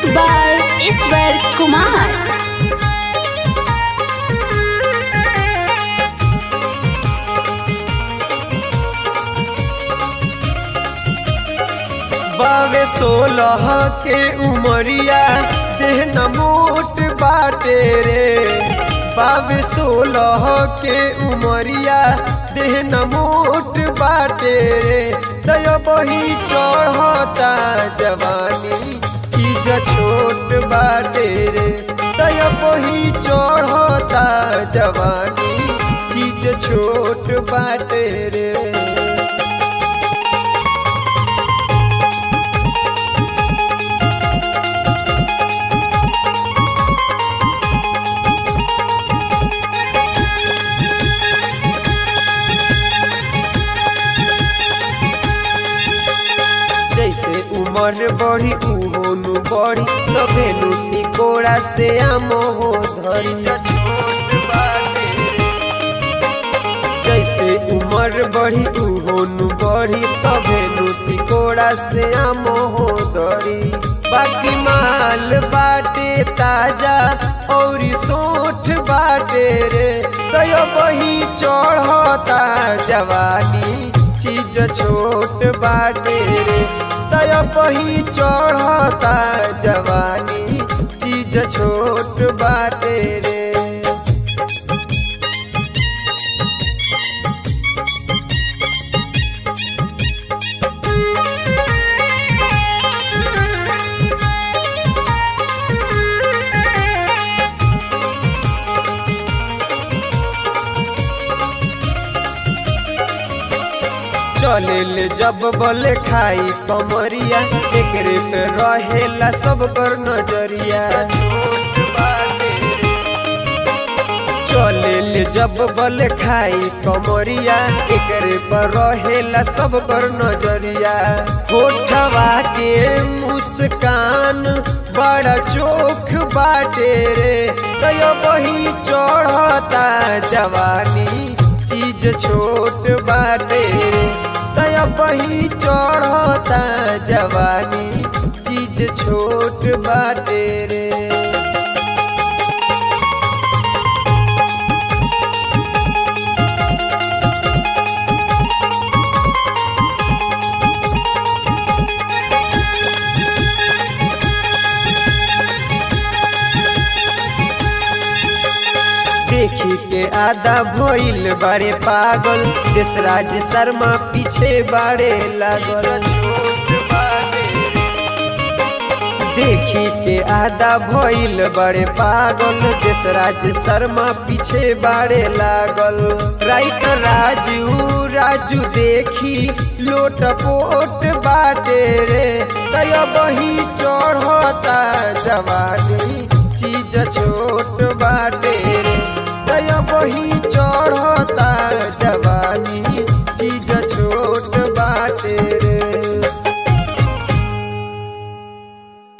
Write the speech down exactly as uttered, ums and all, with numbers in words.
by Iswar Kumar. बावे सोलह के उमरिया देहन मोट बाटे रे। बावे सोलह के उमरिया देहन मोट बाटे रे। दय बही चढ़ता जवानी चीज छोट बाटे रे। दय बही चढ़ता जवानी चीज छोट बाटे रे। जैसे उमर बढ़ी उहोनु बढ़ी तबेनु तिकोड़ा से आमो हो धरी। जैसे उमर बढ़ी उहोनु बढ़ी तबेनु तिकोड़ा से आमो हो धरी। बाकी माल बाटे ताजा और सोठ बाटे रे। तय बही चढ़ता जवानी चीज छोट बाटे रे। तय बही चढ़ता जवानी चीज छोट बाटे रे। चले जब बल खाई कमरिया एकरे पे रहेला सब पर नजरिया। चले जब बल खाई कमरिया एकरे पर रहेला सब पर नजरिया। होठवा के मुस्कान बड़ा चोख बाटे रे। तय बही चढ़ता जवानी चीज छोट बाटे रे। तय बही चढ़ता जवानी चीज छोट बाटे रे। देखी के आधा भइल बारे पागल देशराज शर्मा पीछे बारे लागल। देखी के आधा भइल बारे पागल देशराज शर्मा पीछे बारे लागल। राइटर राजू राजू देखी लोट पोट बाटे रे। तय बही चढ़ता जवानी चीज छोट बाटे रे। तय